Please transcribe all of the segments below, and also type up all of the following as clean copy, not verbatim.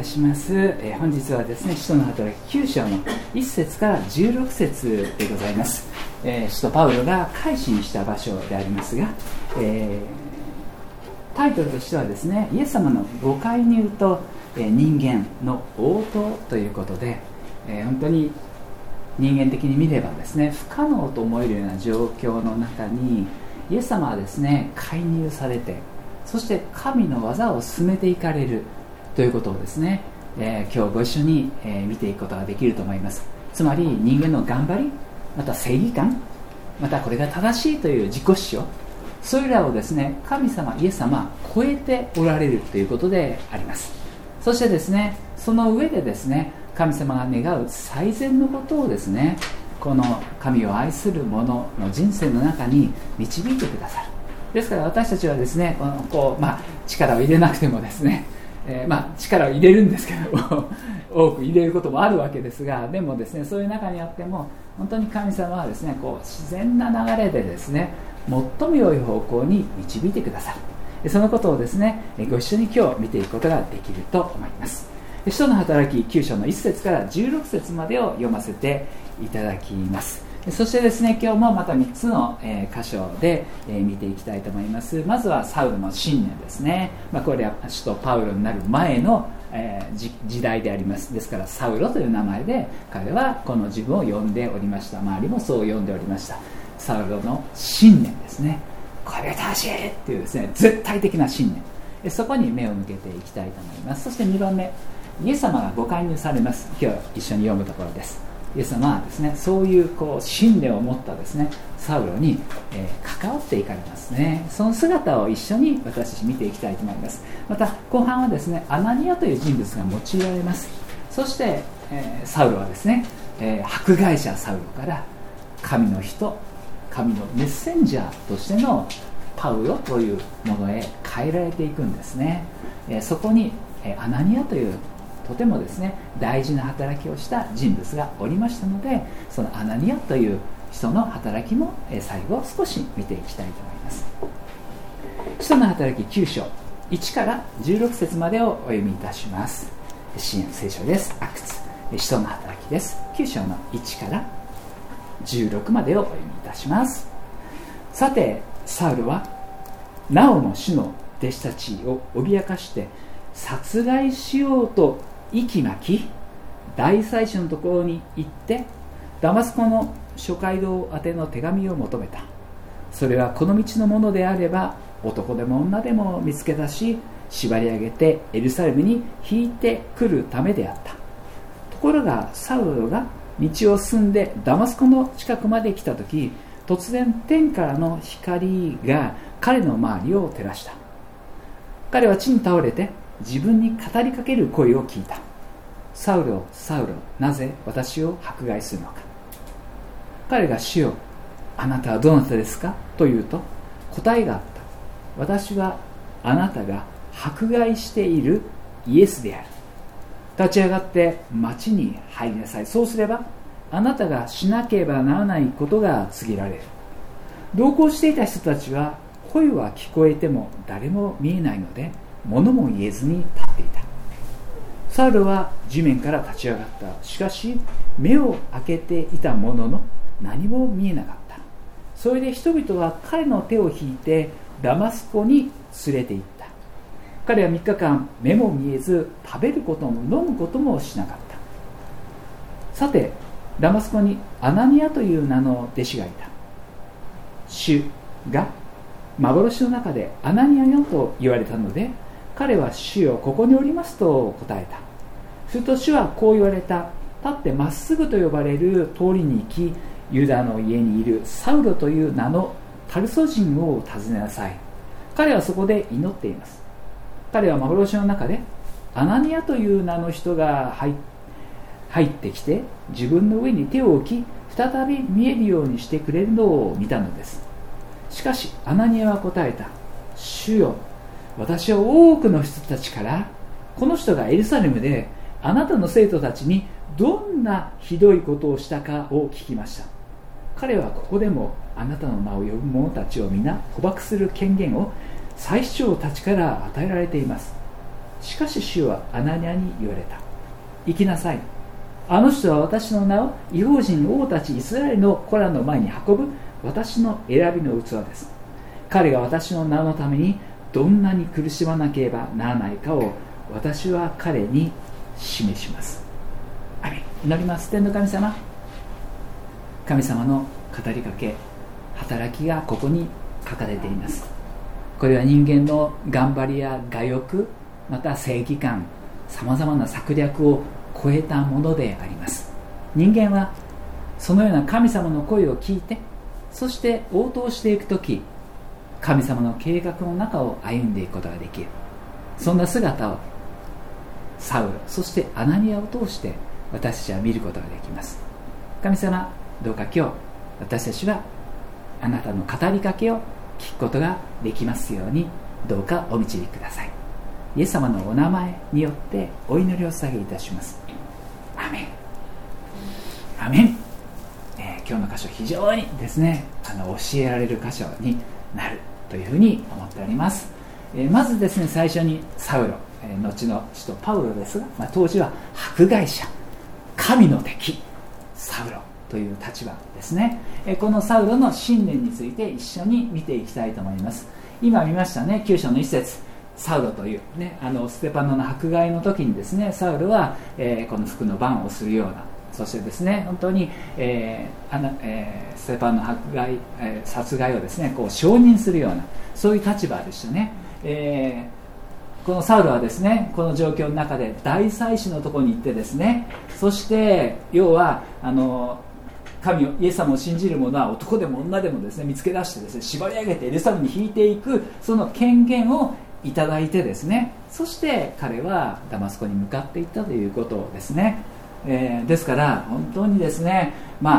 します。本日はですね、使徒の働き9章の1節から16節でございます。使徒パウロが改心した場所でありますが、タイトルとしてはですね、イエス様のご介入と人間の応答ということで、本当に人間的に見ればですね、不可能と思えるような状況の中にイエス様はですね、介入されて、そして神の技を進めていかれるということをですね、今日ご一緒に、見ていくことができると思います。つまり人間の頑張り、また正義感、またこれが正しいという自己主張、それらをですね、神様イエス様は超えておられるということであります。そしてですね、その上でですね、神様が願う最善のことをですね、この神を愛する者の人生の中に導いてくださる。ですから私たちはですね、力を入れなくてもですね、力を入れるんですけど多く入れることもあるわけですが、でもですね、そういう中にあっても本当に神様はですね、自然な流れでですね、最も良い方向に導いてくださる。そのことをですね、ご一緒に今日見ていくことができると思います。使徒の働き9章の1節から16節までを読ませていただきます。そしてですね、今日もまた3つの箇所で見ていきたいと思います。まずはサウルの信念ですね。これは使徒パウロになる前の時代であります。ですからサウロという名前で彼はこの自分を呼んでおりました。周りもそう呼んでおりました。サウロの信念ですね。これが正しいっていうですね、絶対的な信念、そこに目を向けていきたいと思います。そして2番目、イエス様がご介入されます。今日一緒に読むところです。イエス様はですね、そういう信念を持ったですね、サウロに、関わっていかれますね。その姿を一緒に私たち見ていきたいと思います。また後半はですね、アナニアという人物が用いられます。そして、サウロはですね、迫害者サウロから神の人、神のメッセンジャーとしてのパウロというものへ変えられていくんですね。そこにアナニアというとてもですね、大事な働きをした人物がおりましたので、そのアナニアという人の働きも最後少し見ていきたいと思います。使徒の働き9章1から16節までをお読みいたします。支援聖書です。阿久津使徒の働きです。9章の1から16までをお読みいたします。さてサウルはなおも主の弟子たちを脅かして殺害しようと息巻き、大祭司のところに行ってダマスコの諸街道宛ての手紙を求めた。それはこの道のものであれば男でも女でも見つけ出し、縛り上げてエルサレムに引いてくるためであった。ところがサウロが道を進んでダマスコの近くまで来たとき、突然天からの光が彼の周りを照らした。彼は地に倒れて自分に語りかける声を聞いた。サウロ、サウロ、なぜ私を迫害するのか。彼が主よ、あなたはどなたですかと言うと、答えがあった。私はあなたが迫害しているイエスである。立ち上がって町に入りなさい。そうすればあなたがしなければならないことが告げられる。同行していた人たちは声は聞こえても誰も見えないので物も言えずに立っていた。サウルは地面から立ち上がった。しかし目を開けていたものの何も見えなかった。それで人々は彼の手を引いてダマスコに連れて行った。彼は3日間目も見えず食べることも飲むこともしなかった。さてダマスコにアナニアという名の弟子がいた。主が幻の中でアナニアよと言われたので、彼は主よ、ここにおりますと答えた。すると主はこう言われた。立ってまっすぐと呼ばれる通りに行き、ユダの家にいるサウロという名のタルソ人を訪ねなさい。彼はそこで祈っています。彼は幻の中でアナニアという名の人が入ってきて自分の上に手を置き、再び見えるようにしてくれるのを見たのです。しかしアナニアは答えた。主よ、私は多くの人たちからこの人がエルサレムであなたの生徒たちにどんなひどいことをしたかを聞きました。彼はここでもあなたの名を呼ぶ者たちを皆捕獲する権限を祭司長たちから与えられています。 しかし主はアナニアに言われた。行きなさい。あの人は私の名を異邦人王たちイスラエルの子らの前に運ぶ私の選びの器です。彼が私の名のためにどんなに苦しまなければならないかを私は彼に示します。アメン。祈ります。天の神様、神様の語りかけ、働きがここに書かれています。これは人間の頑張りや我欲、また正義感、さまざまな策略を超えたものであります。人間はそのような神様の声を聞いて、そして応答していくとき、神様の計画の中を歩んでいくことができる。そんな姿をサウロ、そしてアナニアを通して私たちは見ることができます。神様、どうか今日私たちはあなたの語りかけを聞くことができますように、どうかお導きください。イエス様のお名前によってお祈りを捧げいたします。アメン。アメン。今日の箇所、非常にですね、教えられる箇所になるというふうに思っております。まずですね、最初にサウロ、後の使徒パウロですが、当時は迫害者、神の敵サウロという立場ですね。このサウロの信念について一緒に見ていきたいと思います。今見ましたね、9章の一節、サウロという、ね、ステパノの迫害の時にですね、サウロは、この服の番をするような、そしてですね、本当に、ステパノの迫害、殺害をですね、こう承認するような、そういう立場でしたね。このサウロはですね、この状況の中で大祭司のところに行ってですね、そして要は神を、イエス様を信じる者は男でも女でもですね、見つけ出してですね、縛り上げてエルサレムに引いていく、その権限をいただいてですね、そして彼はダマスコに向かっていったということですね。ですから本当にですね、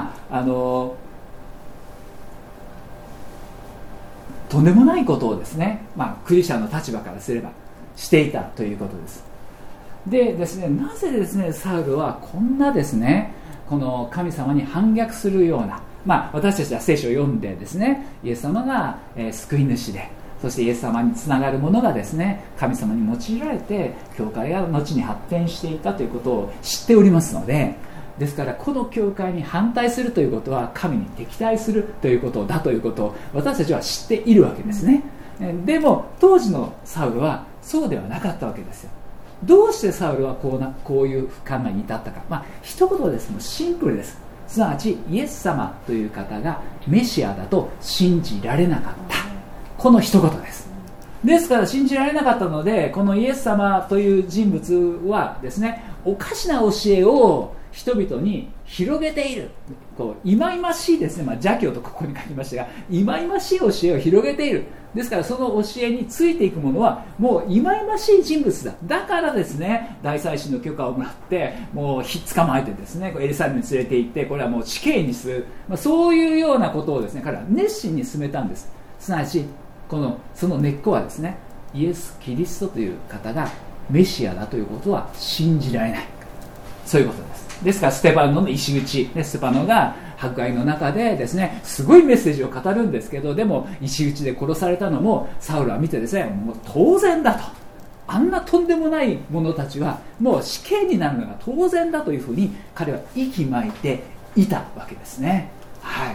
とんでもないことをですね、クリスチャンの立場からすればしていたということです。でですね、なぜですね、サウルはこんなですね、この神様に反逆するような、私たちは聖書を読んでですね、イエス様が、救い主で、そしてイエス様につながるものがですね、神様に用いられて教会が後に発展していたということを知っておりますので、ですからこの教会に反対するということは神に敵対するということだということを私たちは知っているわけですね。でも当時のサウルはそうではなかったわけですよ。どうしてサウルはこういう考えに至ったか、一言です。もうシンプルです。すなわちイエス様という方がメシアだと信じられなかった、この一言です。ですから信じられなかったので、このイエス様という人物はですね、おかしな教えを人々に広げている、こう忌々しいですね、邪教とここに書きましたが、忌々しい教えを広げている。ですからその教えについていく者はもう忌々しい人物だ。だからですね、大祭司の許可をもらってもうひっ捕まえてですね、エルサレムに連れて行って、これはもう死刑にする、そういうようなことをですね、彼は熱心に進めたんです。すなわちその根っこはですね、イエス・キリストという方がメシアだということは信じられない、そういうことです。ですからステパノの石口、ステパノが迫害の中でですね、すごいメッセージを語るんですけど、でも石口で殺されたのもサウルは見てですね、もう当然だと、あんなとんでもない者たちはもう死刑になるのが当然だというふうに彼は息巻いていたわけですね。はい。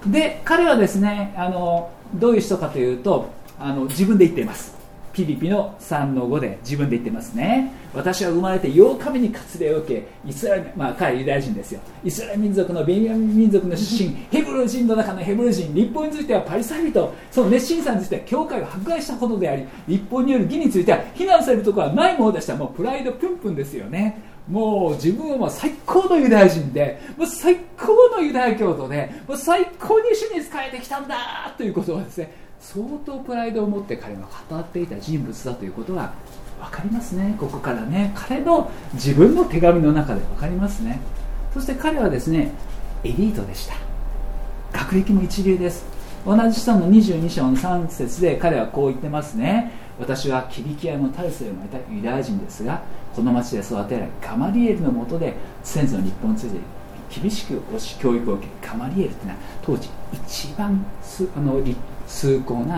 で彼はですね、どういう人かというと、自分で言っています。ピリピの 3-5 で自分で言ってますね。私は生まれて8日目に割礼を受け、イスラエル、彼はユダヤ人ですよ、イスラエル民族のベニヤミン民族の出身、ヘブル人の中のヘブル人、立法についてはパリサイ人、その熱心さについては教会を迫害したほどであり、立法による義については非難されるところはないものでした。もうプライドプンプンですよね。もう自分はもう最高のユダヤ人で、もう最高のユダヤ教徒で、もう最高に主に仕えてきたんだということをですね、相当プライドを持って彼が語っていた人物だということは分かりますね。ここからね、彼の自分の手紙の中で分かりますね。そして彼はですね、エリートでした。学歴も一流です。同じ下の22章の3節で彼はこう言ってますね。私はキリキアのタルスで生まれたユダヤ人ですが、この町で育てられ、ガマリエルの下で先祖の日本について厳しく教育を受け、ガマリエルというのは当時一番崇高な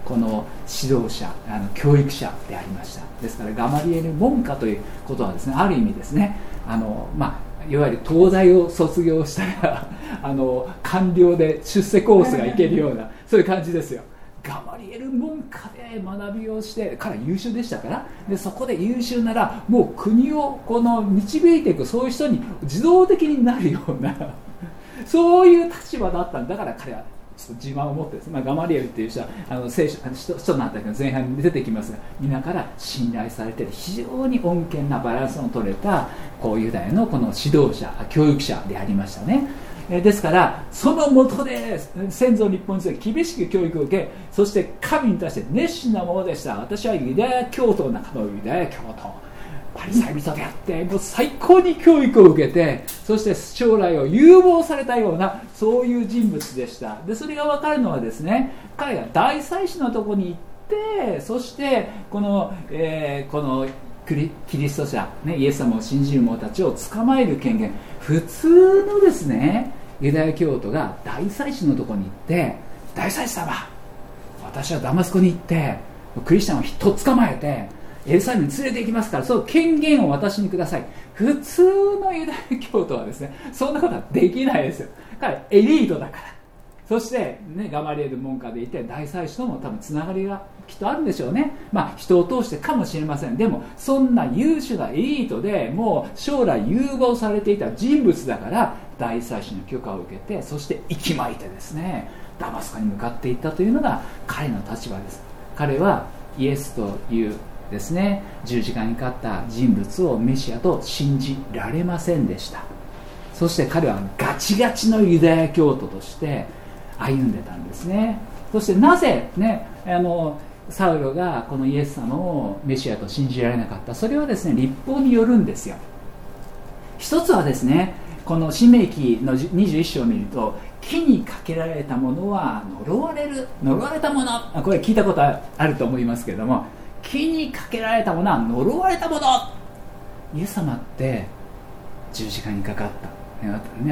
この指導者、教育者でありました。ですからガマリエル門下ということはですね、ある意味ですね、いわゆる東大を卒業したら官僚で出世コースがいけるようなそういう感じですよ。ガマリエル門下で学びをして、彼は優秀でしたから、でそこで優秀ならもう国を導いていく、そういう人に自動的になるようなそういう立場だったんだから、彼はちょっと自慢を持ってですね、ガマリエルっていう人は聖書人なんだけど前半に出てきますが、皆から信頼されている非常に穏健なバランスの取れたユダヤのこの指導者、教育者でありましたね。ですからその下で先祖日本人は厳しく教育を受け、そして神に対して熱心なものでした。私はユダヤ教徒の中のユダヤ教徒、パリサイ人であって、もう最高に教育を受けて、そして将来を有望されたようなそういう人物でした。でそれが分かるのはですね、彼が大祭司のところに行って、そしてこのキリスト者、イエス様を信じる者たちを捕まえる権限、普通のですねユダヤ教徒が大祭司のところに行って、大祭司様、私はダマスコに行ってクリスチャンを人を捕まえてエルサレムに連れて行きますから、その権限を私にください。普通のユダヤ教徒はですね、そんなことはできないですよ。彼エリートだから。そして、ガマリエル門下でいて、大祭司とも多分つながりがきっとあるんでしょうね。人を通してかもしれません。でもそんな優秀なエリートでもう将来有望されていた人物だから、大祭司の許可を受けて、そして息巻いてですねダマスコに向かっていったというのが彼の立場です。彼はイエスというですね十字架にかかった人物をメシアと信じられませんでした。そして彼はガチガチのユダヤ教徒として歩んでたんですね。そしてなぜねサウロがこのイエス様をメシアと信じられなかった、それはですね立法によるんですよ。一つはですね、この申命記の21章を見ると、木にかけられたものは呪われる、呪われたもの、これ聞いたことあると思いますけれども、木にかけられたものは呪われたもの。イエス様って十字架にかかった、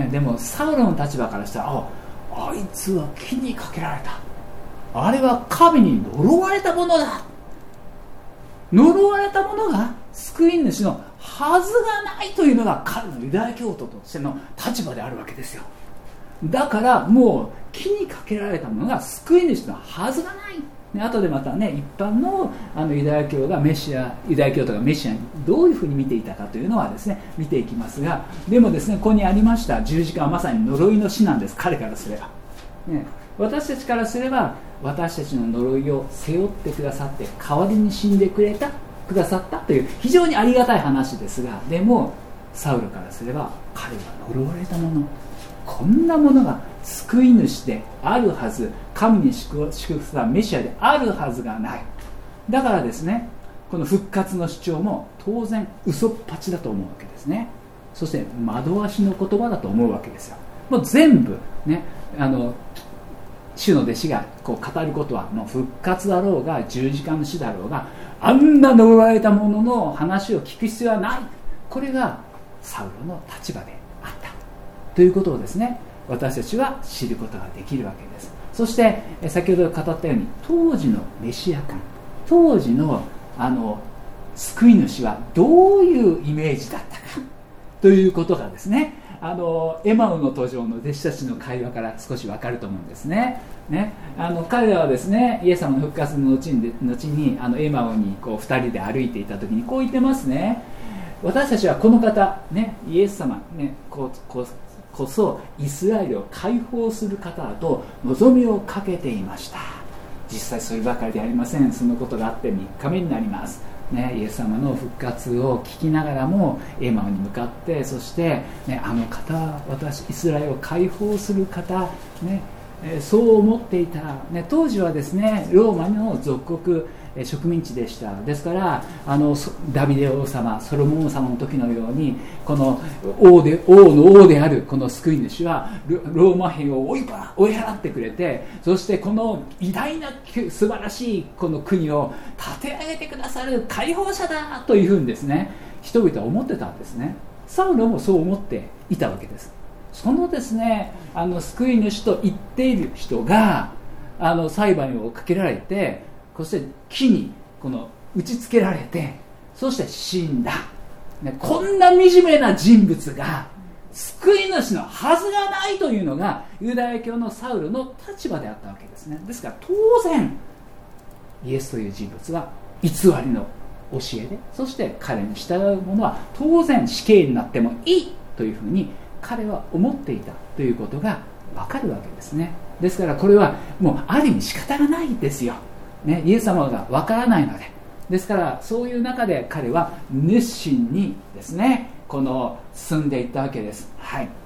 でもサウロの立場からしたら、あいつは木にかけられた、あれは神に呪われたものだ、呪われたものが救い主のはずがないというのが彼のユダヤ教徒としての立場であるわけですよ。だからもう木にかけられたものが救い主のはずがない。後でまたね、一般のユダヤ教徒がメシアにどういうふうに見ていたかというのはですね見ていきますが、でもですね、ここにありました十字架はまさに呪いの死なんです。彼からすれば、私たちからすれば、私たちの呪いを背負ってくださって代わりに死んでくださったという非常にありがたい話ですが、でもサウロからすれば、彼は呪われたもの、こんなものが救い主であるはず、神に祝福したメシアであるはずがない。だからですね、この復活の主張も当然嘘っぱちだと思うわけですね。そして惑わしの言葉だと思うわけですよ。もう全部ね、主の弟子が語ることは、もう復活だろうが十字架の死だろうが、あんな呪われたものの話を聞く必要はない。これがサウロの立場であったということをですね、私たちは知ることができるわけです。そして先ほど語ったように、当時のメシア観、当時の救い主はどういうイメージだったかということがですね、エマウの途上の弟子たちの会話から少し分かると思うんですね。彼らはですね、イエス様の復活の後にエマウに2人で歩いていた時にこう言ってますね。私たちはこの方、イエス様、こそイスラエルを解放する方だと望みをかけていました。実際そればかりではありません。そのことがあって3日目になります。イエス様の復活を聞きながらもエマウに向かって、そして、あの方はイスラエルを解放する方、そう思っていた、当時はですね、ローマの属国植民地でした。ですからダビデ王様、ソロモン王様の時のように、この王の王であるこの救い主はローマ兵を追い払ってくれて、そしてこの偉大な素晴らしいこの国を立て上げてくださる解放者だというふうにですね、人々は思ってたんですね。サウロもそう思っていたわけです。そのですね、救い主と言っている人が裁判をかけられて、そして木に打ちつけられて、そして死んだ、こんな惨めな人物が救い主のはずがないというのがユダヤ教のサウルの立場であったわけですね。ですから当然イエスという人物は偽りの教えで、そして彼に従う者は当然死刑になってもいいというふうに彼は思っていたということが分かるわけですね。ですからこれはもうある意味仕方がないですよ、イエス様が分からないので。ですからそういう中で彼は熱心にですね進んでいったわけです。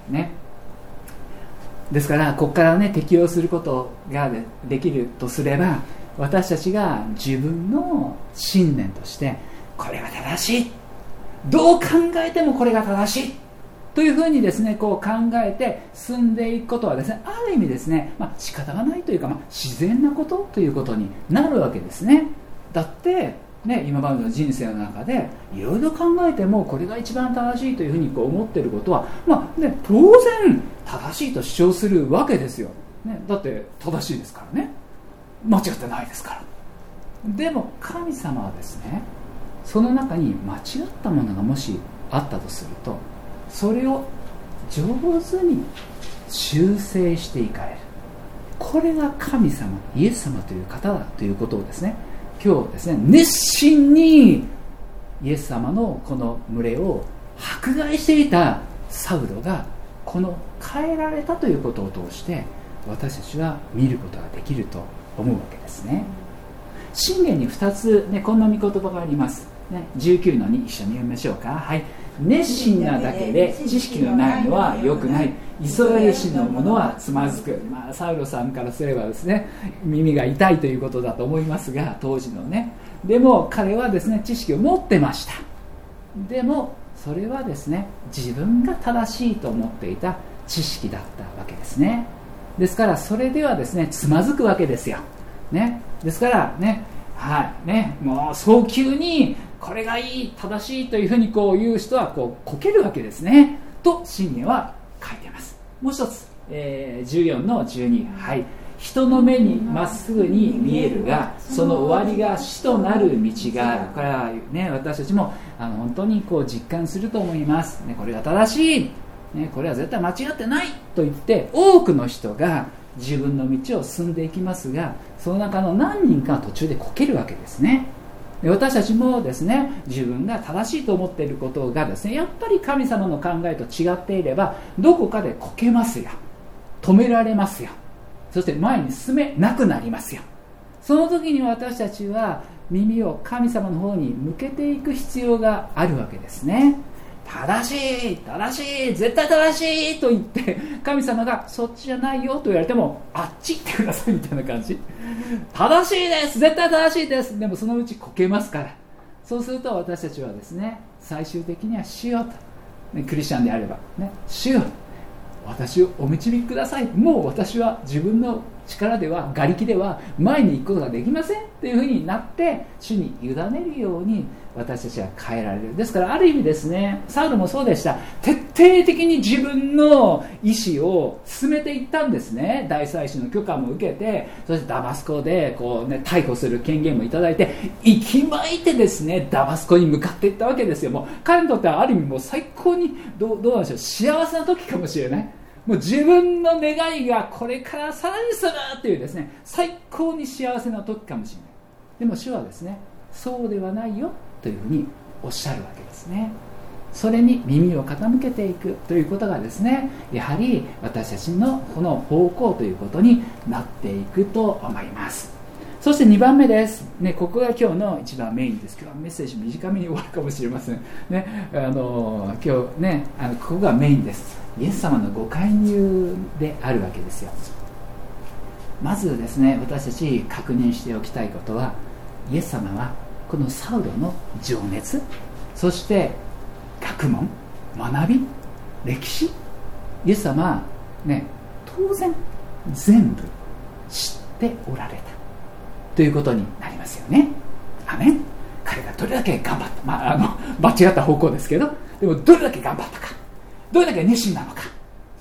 ですからここから適用することができるとすれば、私たちが自分の信念としてこれが正しい、どう考えてもこれが正しいというふうにですね考えて進んでいくことはですね、ある意味ですね、仕方がないというか、自然なことということになるわけですね。だって今までの人生の中でいろいろ考えてもこれが一番正しいというふうに思っていることは、当然正しいと主張するわけですよ、だって正しいですからね、間違ってないですから。でも神様はですね、その中に間違ったものがもしあったとすると、それを上手に修正していかれる、これが神様、イエス様という方だということをですね、今日ですね熱心にイエス様のこの群れを迫害していたサウロが変えられたということを通して私たちは見ることができると思うわけですね。箴言に2つ、こんな御言葉があります、19の2、一緒に読みましょうか。熱心なだけで知識のないのは良くない、急ぎしのものはつまずく。サウロさんからすればですね、耳が痛いということだと思いますが、当時のでも彼はですね知識を持ってました。でもそれはですね自分が正しいと思っていた知識だったわけですね。ですからそれではですねつまずくわけですよ、ですからもう早急にこれがいい、正しいというふうに言う人はこけるわけですねと箴言は書いています。もう一つ、14の12、人の目にまっすぐに見えるがその終わりが死となる道がある。これは私たちも本当に実感すると思います、これが正しい、これは絶対間違ってないと言って多くの人が自分の道を進んでいきますが、その中の何人かは途中でこけるわけですね。で私たちもですね自分が正しいと思っていることがですねやっぱり神様の考えと違っていればどこかでこけますよ、止められますよ、そして前に進めなくなりますよ。その時に私たちは耳を神様の方に向けていく必要があるわけですね。正しい正しい絶対正しいと言って神様がそっちじゃないよと言われてもあっち行ってくださいみたいな感じ、正しいです絶対正しいです、でもそのうちこけますから、そうすると私たちはですね最終的には主よと、クリスチャンであれば主よ私をお導きください、もう私は自分の力では我力では前に行くことができませんっていうふうになって主に委ねるように私たちは変えられる。ですからある意味ですねサウルもそうでした。徹底的に自分の意思を進めていったんですね。大祭司の許可も受けて、そしてダマスコで逮捕する権限もいただいて息巻いてですねダマスコに向かっていったわけですよ。もう彼にとってはある意味もう最高にどうなんでしょう、幸せな時かもしれない。もう自分の願いがこれからさらにするっていうですね最高に幸せな時かもしれない。でも主はですねそうではないよというふうにおっしゃるわけですね。それに耳を傾けていくということがですねやはり私たちのこの方向ということになっていくと思います。そして2番目です、ここが今日の一番メインです。今日はメッセージ短めに終わるかもしれません、今日ここがメインです。イエス様のご介入であるわけですよ。まずですね私たち確認しておきたいことは、イエス様はこのサウロの情熱、そして学問、学び、歴史、イエス様は当然全部知っておられたということになりますよね。アメン。彼がどれだけ頑張った、間違った方向ですけど、でもどれだけ頑張ったか、どれだけ熱心なのか、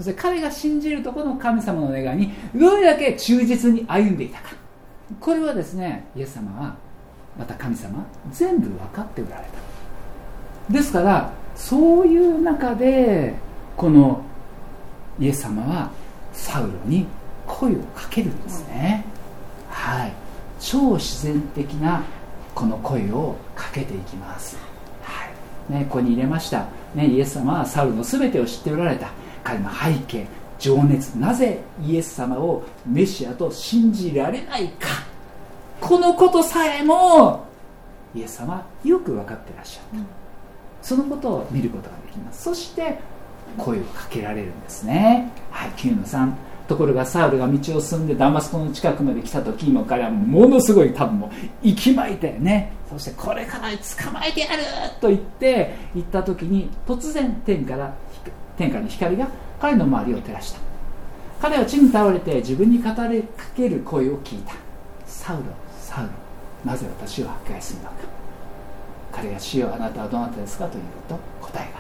そして彼が信じるところの神様の願いにどれだけ忠実に歩んでいたか、これはですね、イエス様はまた神様全部分かっておられた。ですからそういう中でこのイエス様はサウロに声をかけるんですね、はい、超自然的なこの声をかけていきます、はいね、ここに入れました、ね、イエス様はサウルの全てを知っておられた。彼の背景、情熱、なぜイエス様をメシアと信じられないか、このことさえもイエス様はよく分かってらっしゃった、そのことを見ることができます。そして声をかけられるんですね、はい、9-3。ところがサウルが道を進んでダマスコの近くまで来た時も彼はものすごい多分もう息巻いてね、そしてこれから捕まえてやると言った時に突然天からの光が彼の周りを照らした。彼は地に倒れて自分に語りかける声を聞いた。サウロ、サウロ、なぜ私を迫害するのか。彼が主よあなたはどなたですかというと答えがあった。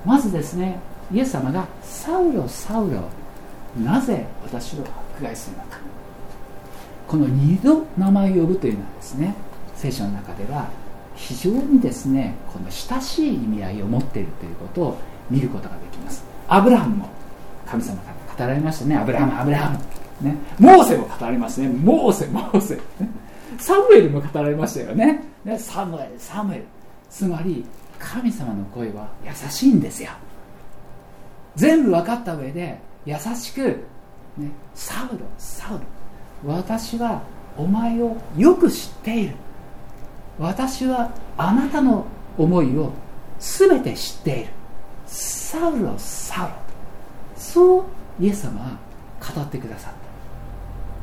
まずですね、イエス様がサウロ、サウロ、なぜ私を迫害するのか。この2度名前を呼ぶというのはですね、聖書の中では非常にですね、この親しい意味合いを持っているということを見ることができます。アブラハムも神様から語られましたね。アブラハム、アブラハム、ね、モーセも語られますね。モーセ、モーセ、ね、サムエルも語られましたよね。サムエル、サムエル。つまり神様の声は優しいんですよ。全部分かった上で優しく、ね、サウロ、サウロ、私はお前をよく知っている。私はあなたの思いを全て知っている。サウロ、サウロ、そうイエス様は語ってくださった。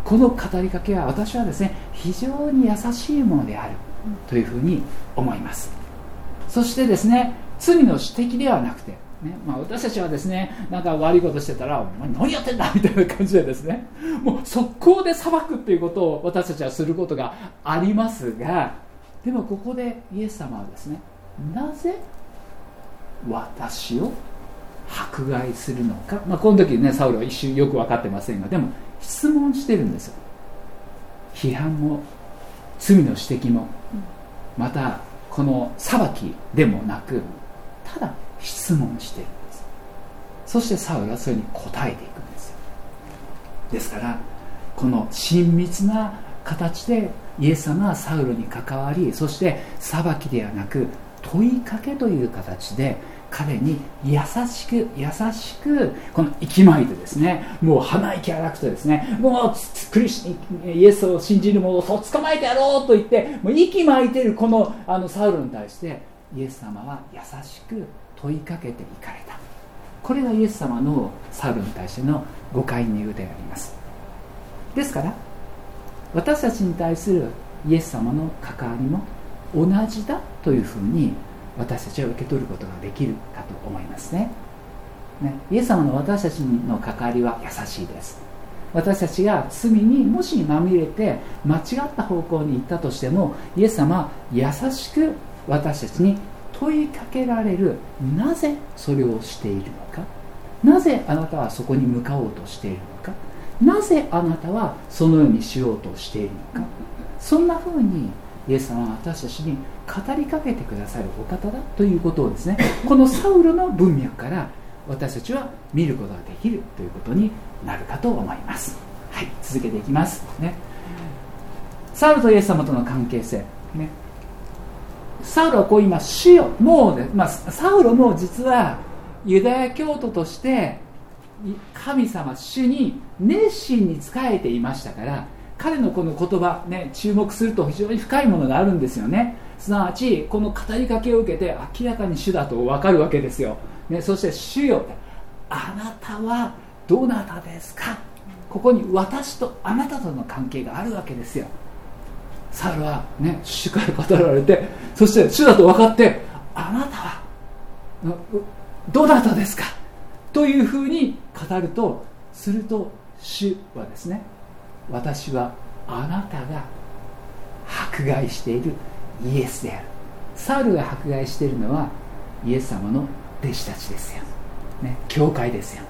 この語りかけは私はですね、非常に優しいものであるというふうに思います。そしてですね、罪の指摘ではなくてね、私たちはですね、なんか悪いことしてたら何やってんだみたいな感じでですね、もう速攻で裁くっていうことを私たちはすることがありますが、でもここでイエス様はですね、なぜ私を迫害するのか、この時ね、サウルは一瞬よく分かってませんが、でも質問してるんですよ。批判も罪の指摘も、またこの裁きでもなく、ただ質問しているんです。そしてサウルはそれに答えていくんですよ。ですからこの親密な形でイエス様はサウルに関わり、そして裁きではなく問いかけという形で彼に優しく優しくこの息巻いてですね、もう鼻息荒くてですね、もうイエスを信じる者をそう捕まえてやろうと言って、もう息巻いているこのサウルに対してイエス様は優しく問いかけていかれた。これがイエス様のサウルに対してのご介入であります。ですから私たちに対するイエス様の関わりも同じだというふうに私たちは受け取ることができるかと思いますね。イエス様の私たちの関わりは優しいです。私たちが罪にもしまみれて間違った方向に行ったとしても、イエス様は優しく私たちに問いかけられる。なぜそれをしているのか、なぜあなたはそこに向かおうとしているのか、なぜあなたはそのようにしようとしているのか、そんなふうにイエス様は私たちに語りかけてくださるお方だということをですね、このサウルの文脈から私たちは見ることができるということになるかと思います。はい、続けていきますね。サウルとイエス様との関係性ね。サウルはこう言います。主よ、もうね、サウルも実はユダヤ教徒として神様主に熱心に仕えていましたから、彼のこの言葉、ね、注目すると非常に深いものがあるんですよね。すなわちこの語りかけを受けて明らかに主だと分かるわけですよ、ね、そして主よ、あなたはどなたですか。ここに私とあなたとの関係があるわけですよ。サウルは、ね、主から語られて、そして主だと分かって、あなたはどなたですかというふうに語ると、すると主はですね、私はあなたが迫害しているイエスである。サウルが迫害しているのはイエス様の弟子たちですよ、ね、教会ですよ。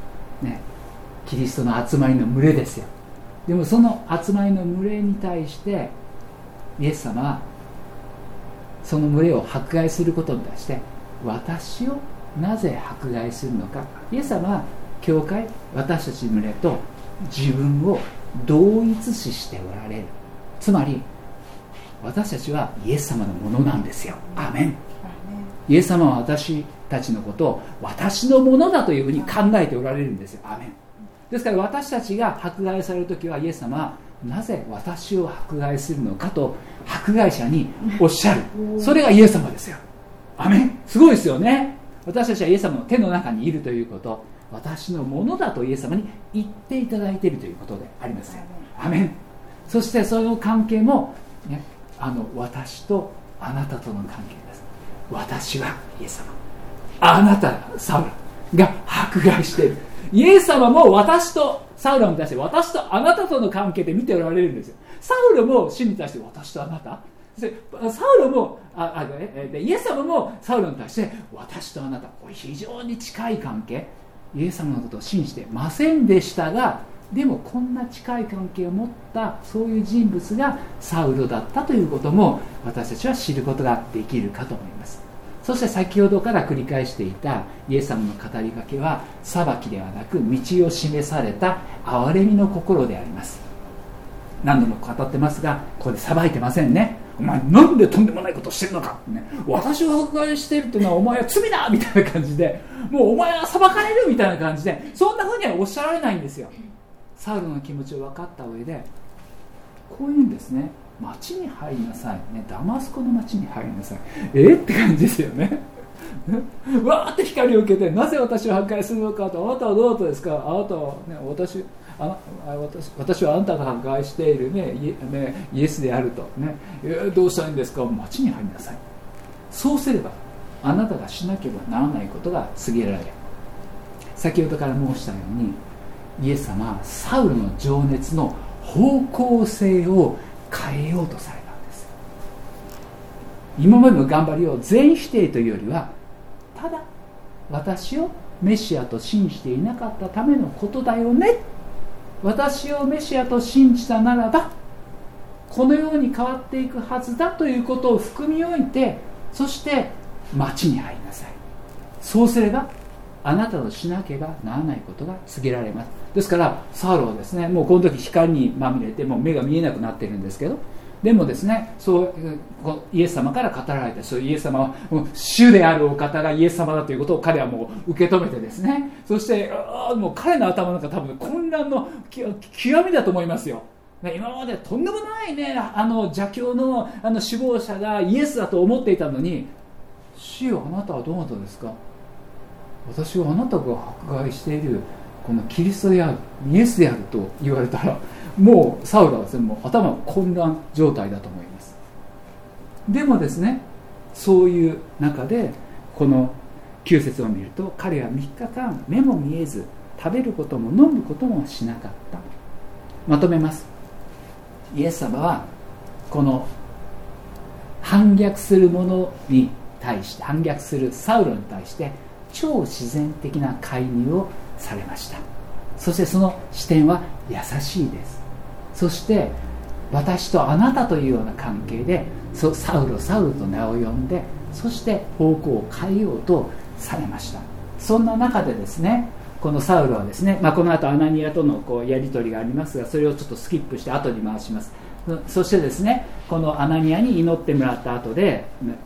ね、キリストの集まりの群れですよ。でもその集まりの群れに対してイエス様はその群れを迫害することに対して、私をなぜ迫害するのか。イエス様は教会、私たちの群れと自分を同一視しておられる。つまり私たちはイエス様のものなんですよ。アーメン。イエス様は私たちのことを私のものだというふうに考えておられるんですよ。アーメン。ですから私たちが迫害されるときは、イエス様はなぜ私を迫害するのかと迫害者におっしゃる。それがイエス様ですよ。アーメン。すごいですよね。私たちはイエス様の手の中にいるということ、私のものだとイエス様に言っていただいているということでありますよ。アーメン。そしてその関係も、ね、私とあなたとの関係です。私はイエス様、あなたサウルが迫害している。イエス様も私とサウルに対して、私とあなたとの関係で見ておられるんですよ。サウルも主に対して私とあなた、サウルもイエス様もサウルに対して私とあなた、これ非常に近い関係。イエス様のことを信じてませんでしたが、でもこんな近い関係を持ったそういう人物がサウルだったということも私たちは知ることができるかと思います。そして先ほどから繰り返していたイエス様の語りかけは、裁きではなく道を示された憐れみの心であります。何度も語ってますが、ここで裁いてませんね。お前なんでとんでもないことをしてるのか、ね、私を迫害しているというのはお前は罪だみたいな感じで、もうお前は裁かれるみたいな感じで、そんなふうにはおっしゃられないんですよ。サウルの気持ちを分かった上でこういうんですね。町に入りなさい、ね、ダマスコの町に入りなさい。って感じですよね。わーって光を受けて、なぜ私を迫害するのかと、あなたはどうだったですか、あなたは、ね、私はあなたが迫害している、イエスであると、ね、どうしたらいいんですか、町に入りなさい。そうすればあなたがしなければならないことが告げられる。先ほどから申したように、イエス様はサウルの情熱の方向性を変えようとされたんです。今までの頑張りを全否定というよりは、ただ私をメシアと信じていなかったためのことだよね、私をメシアと信じたならばこのように変わっていくはずだということを含みおいて、そして町に入りなさい。そうすればあなたのしなければならないことが告げられます。ですからサウルはですね、もうこの時光にまみれてもう目が見えなくなってるんですけど、でもですね、そうイエス様から語られた、そうイエス様は主であるお方がイエス様だということを彼はもう受け止めてですね、そしてもう彼の頭の中多分混乱の極みだと思いますよ。今までとんでもないね、邪教の首謀者がイエスだと思っていたのに、主よあなたはどなたですか、私はあなたが迫害しているこのキリストである、イエスであると言われたら、もうサウルはですね、もう頭混乱状態だと思います。でもですね、そういう中でこの9節を見ると、彼は3日間目も見えず食べることも飲むこともしなかった。まとめます。イエス様はこの反逆する者に対して、反逆するサウルに対して超自然的な介入をされました。そしてその視点は優しいです。そして私とあなたというような関係でサウルと名を呼んで、そして方向を変えようとされました。そんな中でですね、このサウルはですね、この後アナニアとのやり取りがありますが、それをちょっとスキップして後に回します。そしてですね、このアナニアに祈ってもらった後で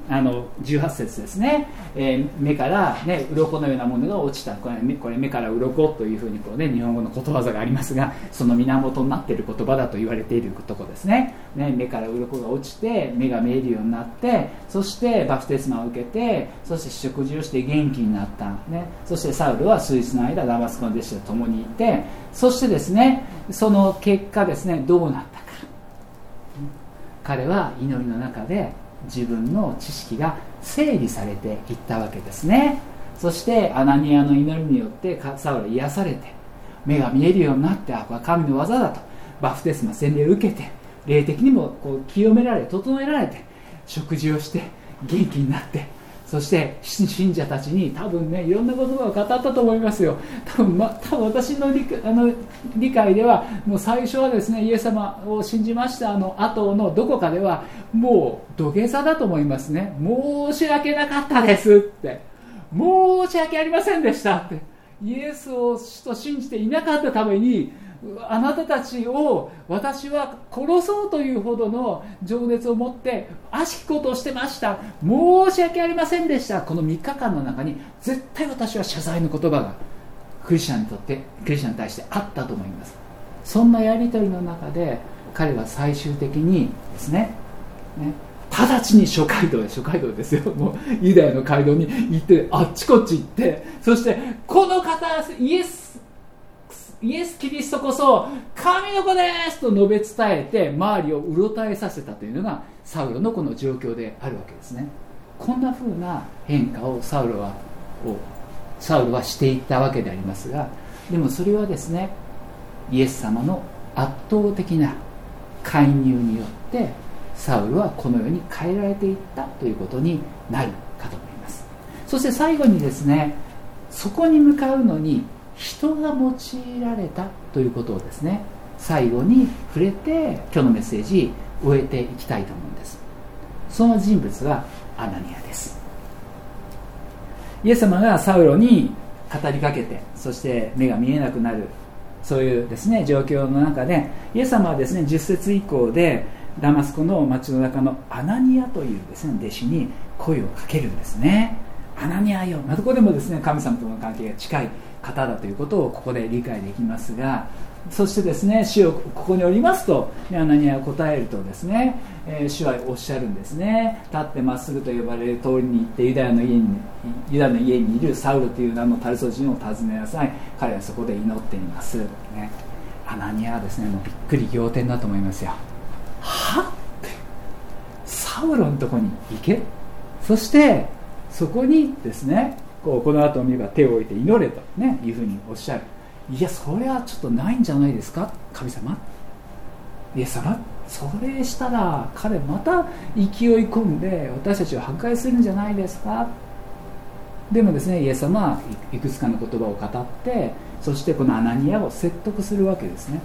18節ですね、目から、鱗のようなものが落ちた。これ目から鱗というふうに日本語のことわざがありますが、その源になっている言葉だと言われているところですね。目から鱗が落ちて目が見えるようになって、そしてバプテスマを受けて、そして食事をして元気になった、そしてサウルは数日の間ダマスコの弟子と共にいて、そしてですね、その結果ですね、どうなったか。彼は祈りの中で自分の知識が整理されていったわけですね。そしてアナニアの祈りによってサウルは癒されて目が見えるようになって、これは神の技だとバプテスマ洗礼を受けて、霊的にも清められ整えられて、食事をして元気になって、 そして信者たちに多分ねいろんな言葉を語ったと思いますよ。多分私の理解ではもう最初はですねイエス様を信じました後のどこかではもう土下座だと思いますね。申し訳なかったですって、申し訳ありませんでしたって、イエスを主と信じていなかったためにあなたたちを私は殺そうというほどの情熱を持って悪しきことをしてました、申し訳ありませんでした。この3日間の中に絶対私は謝罪の言葉がクリスチャンに対してあったと思います。そんなやり取りの中で彼は最終的にですね直ちに諸街道ですよ、もうユダヤの街道に行ってあっちこっち行って、そしてこの方イエスキリストこそ神の子ですと述べ伝えて周りをうろたえさせたというのがサウロのこの状況であるわけですね。こんな風な変化をサウロはしていったわけでありますが、でもそれはですねイエス様の圧倒的な介入によってサウルはこの世に変えられていったということになるかと思います。そして最後にですねそこに向かうのに人が用いられたということをですね最後に触れて今日のメッセージ終えていきたいと思うんです。その人物はアナニアです。イエス様がサウロに語りかけて、そして目が見えなくなるそういうですね状況の中でイエス様はですね10節以降でダマスコの町の中のアナニアというですね弟子に声をかけるんですね。アナニアよ、どこでもですね神様との関係が近い方だということをここで理解できますが、そしてですね主をここにおりますとアナニアは答えるとですね、主はおっしゃるんですね。立ってまっすぐと呼ばれる通りに行ってユダの家にいるサウルという名のタルソ人を訪ねなさい、彼はそこで祈っています、ね、アナニアはですねもうびっくり仰天だと思いますよ。はってサウロのとこに行け、そしてそこにですねこの後を見れば手を置いて祈れと、ね、いうふうにおっしゃる。いやそれはちょっとないんじゃないですか神様、イエス様、それしたら彼また勢い込んで私たちを破壊するんじゃないですか。でもですねイエス様はいくつかの言葉を語って、そしてこのアナニアを説得するわけですね。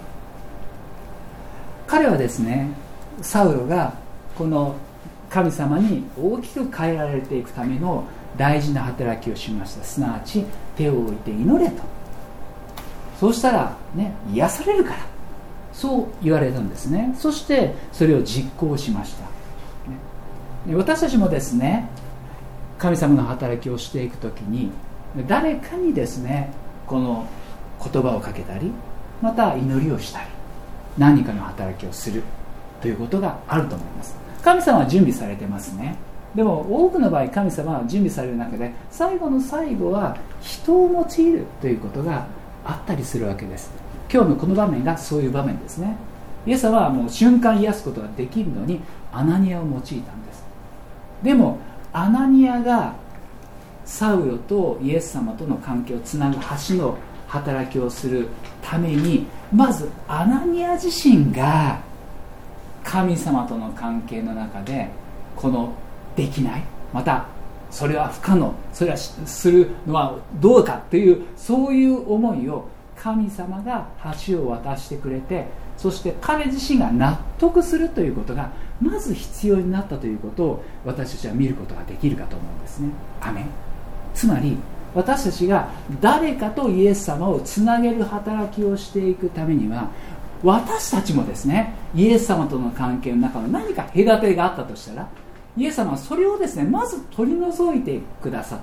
彼はですねサウロがこの神様に大きく変えられていくための大事な働きをしました。すなわち手を置いて祈れと、そうしたら、ね、癒されるから、そう言われたんですね。そしてそれを実行しました、ね、私たちもですね神様の働きをしていくときに誰かにですねこの言葉をかけたり、また祈りをしたり何かの働きをするということがあると思います。神様は準備されてますね。でも多くの場合神様は準備される中で最後の最後は人を用いるということがあったりするわけです。今日のこの場面がそういう場面ですね。イエス様はもう瞬間癒すことができるのにアナニアを用いたんです。でもアナニアがサウロとイエス様との関係をつなぐ橋の働きをするために、まずアナニア自身が神様との関係の中でこのできない、またそれは不可能、それはするのはどうかというそういう思いを神様が橋を渡してくれて、そして彼自身が納得するということがまず必要になったということを私たちは見ることができるかと思うんですね。アメン。つまり私たちが誰かとイエス様をつなげる働きをしていくためには、私たちもですねイエス様との関係の中の何か隔てがあったとしたら、イエス様はそれをですねまず取り除いてくださって、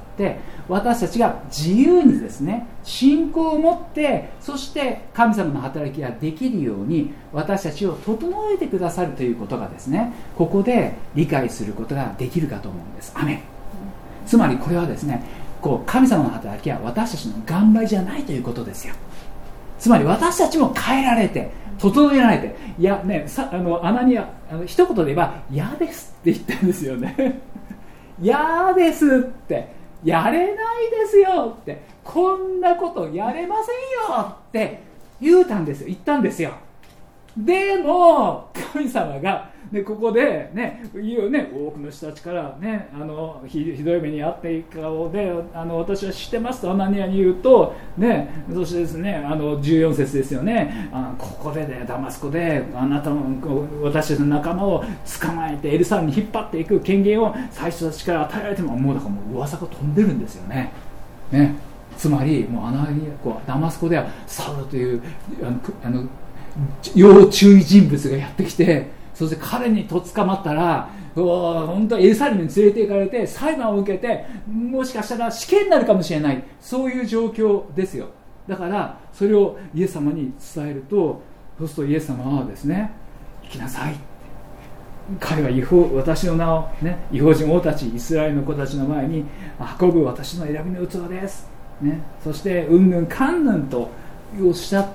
私たちが自由にですね信仰を持って、そして神様の働きができるように私たちを整えてくださるということがですね、ここで理解することができるかと思うんです。アメン。つまりこれはですね神様の働きは私たちの頑張りじゃないということですよ。つまり私たちも変えられて整えられて、いやね、アナニア一言で言えば嫌ですって言ったんですよね。嫌ですって、やれないですよって、こんなことやれませんよって言ったんですよ。でも神様がでここでね、多くの人たちからね、ひどい目に遭っていく顔で私は知ってますとアナニアに言うと、ね、そしてですね、14節ですよね、ここでね、ダマスコであなたの私たちの仲間を捕まえてエルサレムに引っ張っていく権限を最初たちから与えられても、もうだからもう噂が飛んでるんですよね。つまりもうダマスコではサウロという要注意人物がやってきて、そして彼にとっ捕まったら本当はエルサレムに連れて行かれて裁判を受けて、もしかしたら死刑になるかもしれない、そういう状況ですよ。だからそれをイエス様に伝えると、そうするとイエス様はですね、行きなさい、彼は私の名を、異邦人王たちイスラエルの子たちの前に運ぶ私の選びの器です、そしてうんぬんかんぬんとおっしゃって、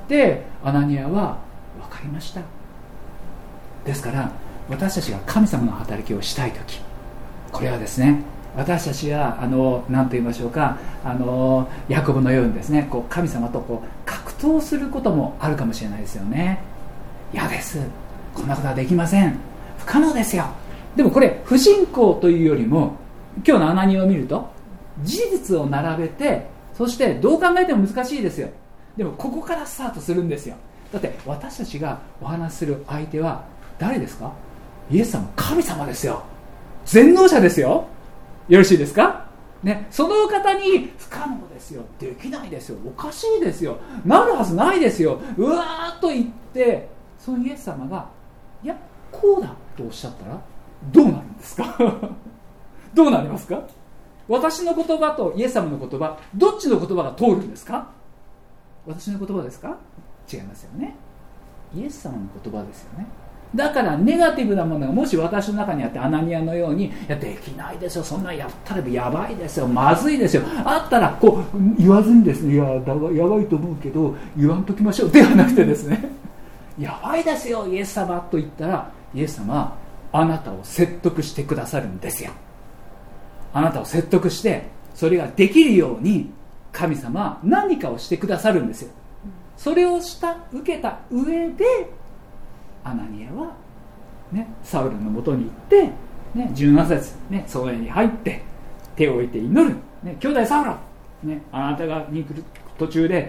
アナニアは分かりました。ですから私たちが神様の働きをしたいとき、これはですね、私たちが何と言いましょうか、ヤコブのようにですね、神様と格闘することもあるかもしれないですよね。嫌です、こんなことはできません、不可能ですよ。でもこれ不信仰というよりも、今日のアナニアを見ると事実を並べて、そしてどう考えても難しいですよ。でもここからスタートするんですよ。だって私たちがお話しする相手は誰ですか？イエス様、神様ですよ。全能者ですよ。よろしいですか、その方に不可能ですよ、できないですよ、おかしいですよ、なるはずないですよ、うわーっと言って、そのイエス様がいやこうだとおっしゃったらどうなるんですかどうなりますか？私の言葉とイエス様の言葉、どっちの言葉が通るんですか？私の言葉ですか？違いますよね。イエス様の言葉ですよね。だからネガティブなものがもし私の中にあって、アナニアのように、いやできないですよ、そんなやったらやばいですよ、まずいですよ、あったら言わずにですね、いややばいと思うけど言わんときましょうではなくてですね、やばいですよイエス様と言ったら、イエス様はあなたを説得してくださるんですよ。あなたを説得して、それができるように神様は何かをしてくださるんですよ。それを受けた上でアナニアは、サウルのもとに行って、17節、総園に入って手を置いて祈る、兄弟サウロ、あなたがに来る途中で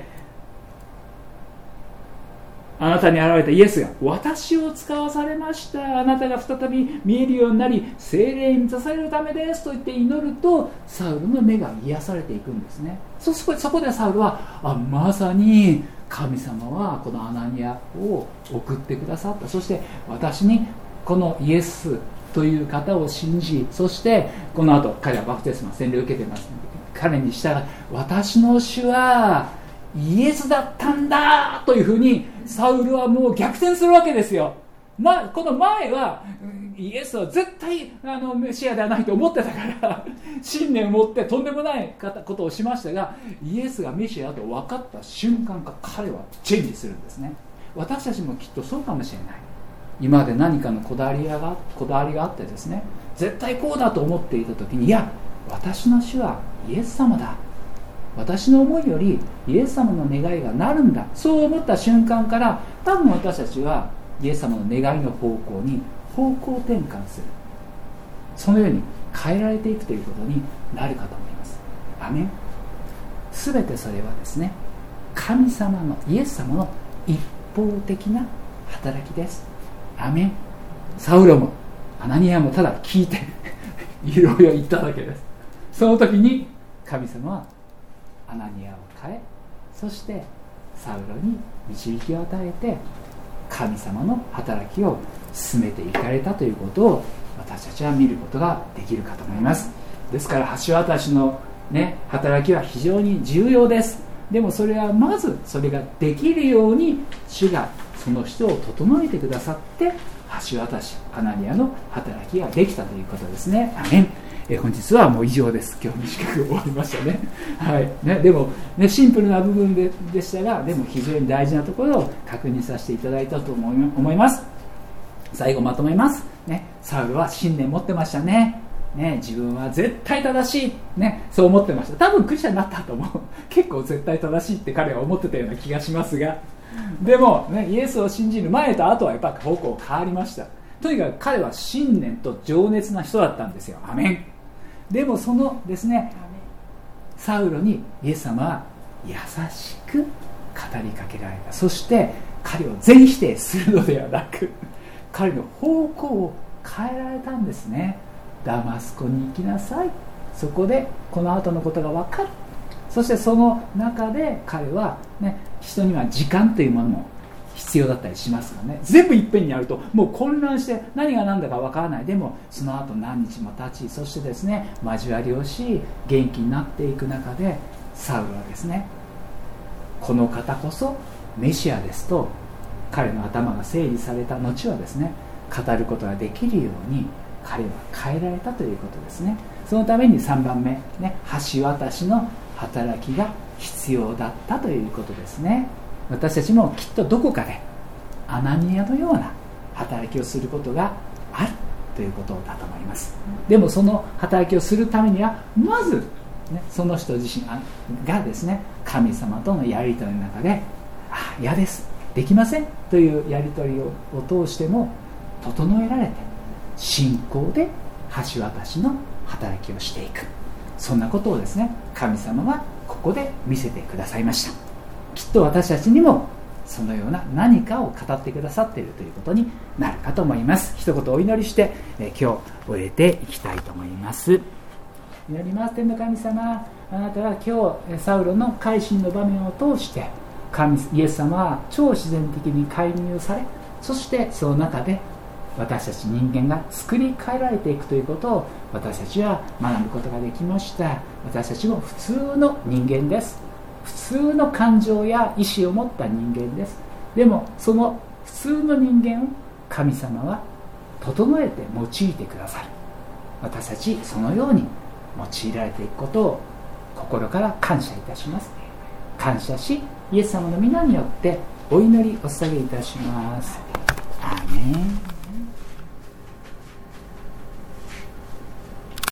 あなたに現れたイエスが私を使わされました、あなたが再び見えるようになり聖霊に満たされるためですと言って祈ると、サウルの目が癒されていくんですね。そこでサウルはまさに神様はこのアナニアを送ってくださった、そして私にこのイエスという方を信じ、そしてこの後彼はバプテスマ洗礼を受けてます、彼に従い私の主はイエスだったんだというふうにサウルはもう逆転するわけですよ。この前はイエスは絶対メシアではないと思ってたから信念を持ってとんでもないことをしましたが、イエスがメシアだと分かった瞬間から彼はチェンジするんですね。私たちもきっとそうかもしれない。今まで何かのこだわりがあってですね、絶対こうだと思っていた時に、いや私の主はイエス様だ、私の思いよりイエス様の願いがなるんだ、そう思った瞬間から多分私たちはイエス様の願いの方向に方向転換する、そのように変えられていくということになるかと思います。アメン。すべてそれはですね、神様のイエス様の一方的な働きです。アメン。サウロもアナニアもただ聞いていろいろ言っただけです。その時に神様はアナニアを変え、そしてサウロに導きを与えて神様の働きを進めていかれたということを私たちは見ることができるかと思います。ですから橋渡しの、働きは非常に重要です。でもそれはまずそれができるように主がその人を整えてくださって橋渡しアナニアの働きができたということですね。アメン。本日はもう以上です。今日短く終わりましたね。はいでも、シンプルな部分 でしたが、でも非常に大事なところを確認させていただいたと思います。最後まとめます、サウルは信念持ってましたね。自分は絶対正しい、そう思ってました。多分クリスチャンになったと思う。結構絶対正しいって彼は思ってたような気がしますが、でも、イエスを信じる前と後はやっぱり方向変わりました。 とにかく彼は信念と情熱な人だったんですよ。アメン。でもそのですね、サウロにイエス様は優しく語りかけられた。そして彼を全否定するのではなく、彼の方向を変えられたんですね。ダマスコに行きなさい。そこでこの後のことが分かる。そしてその中で彼は、ね、人には時間というものも必要だったりしますからね。全部いっぺんにやるともう混乱して何が何だか分からない。でもその後何日も経ち、そしてですね交わりをし元気になっていく中で、サウルはですね、この方こそメシアですと彼の頭が整理された後はですね、語ることができるように彼は変えられたということですね。そのために3番目、ね、橋渡しの働きが必要だったということですね。私たちもきっとどこかでアナニアのような働きをすることがあるということだと思います。でもその働きをするためにはまず、ね、その人自身がですね、神様とのやり取りの中で嫌です、できませんというやり取りを通しても整えられて、信仰で橋渡しの働きをしていく、そんなことをですね、神様はここで見せてくださいました。きっと私たちにもそのような何かを語ってくださっているということになるかと思います。一言お祈りして、今日終えていきたいと思います。祈ります。天の神様、あなたは今日サウロの改心の場面を通してイエス様は超自然的に介入され、そしてその中で私たち人間が作り変えられていくということを私たちは学ぶことができました。私たちも普通の人間です。普通の感情や意志を持った人間です。でもその普通の人間を神様は整えて用いてくださる。私たちそのように用いられていくことを心から感謝いたします。感謝し、イエス様の皆によってお祈りお捧げいたします。アーメン。